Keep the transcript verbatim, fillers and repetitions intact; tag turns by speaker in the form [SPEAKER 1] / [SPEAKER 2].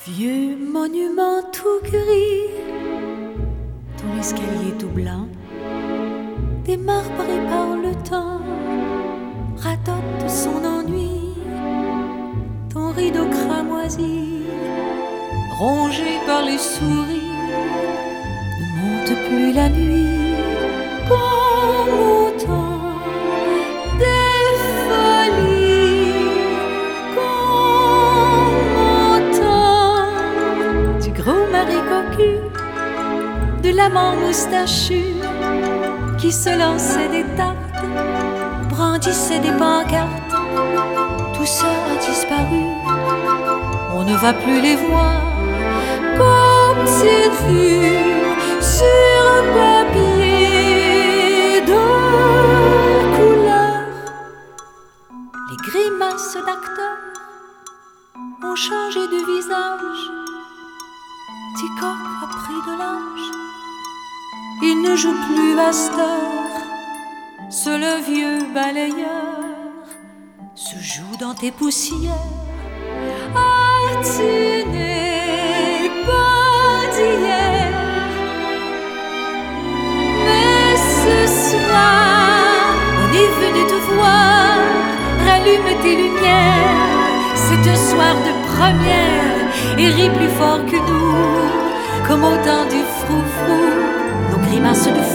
[SPEAKER 1] Vieux monument tout gris, ton escalier tout blanc, démarbré par le temps, radote son ennui, ton rideau cramoisi, rongé par les souris, ne monte plus la nuit comme au temps des folies, comme au temps du gros mari cocu, de l'amant moustachu qui se lançait des tartes, brandissait des pancartes. Tout ça a disparu, on ne va plus les voir comme cette vue sur un papier de couleur. Les grimaces d'acteurs ont changé de visage, Ticoc a pris de l'âge, il ne joue plus à cette heure, seul un vieux balayeur se joue dans tes poussières. Ah, tu n'es pas d'hier, mais ce soir on est venu te voir, rallume tes lumières, c'est un soir de première et ris plus fort que nous, comme au temps du froufrou, nos grimaces de